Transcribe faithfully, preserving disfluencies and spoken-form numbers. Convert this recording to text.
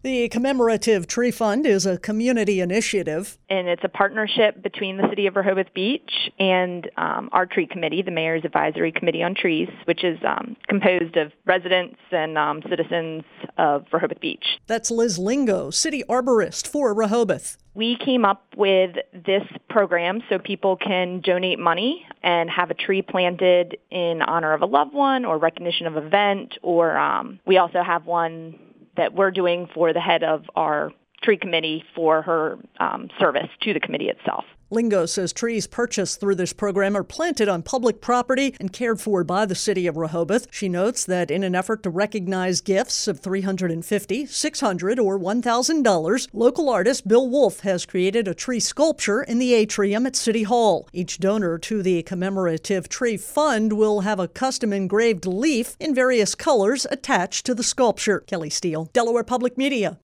The Commemorative Tree Fund is a community initiative. And it's a partnership between the City of Rehoboth Beach and um, our tree committee, the Mayor's Advisory Committee on Trees, which is um, composed of residents and um, citizens of Rehoboth Beach. That's Liz Lingo, city arborist for Rehoboth. We came up with this program so people can donate money and have a tree planted in honor of a loved one or recognition of an event, or um, we also have one that we're doing for the head of our tree committee for her um, service to the committee itself. Lingo says trees purchased through this program are planted on public property and cared for by the City of Rehoboth. She notes that in an effort to recognize gifts of three hundred fifty dollars, six hundred dollars, or one thousand dollars, local artist Bill Wolf has created a tree sculpture in the atrium at City Hall. Each donor to the Commemorative Tree Fund will have a custom engraved leaf in various colors attached to the sculpture. Kelly Steele, Delaware Public Media.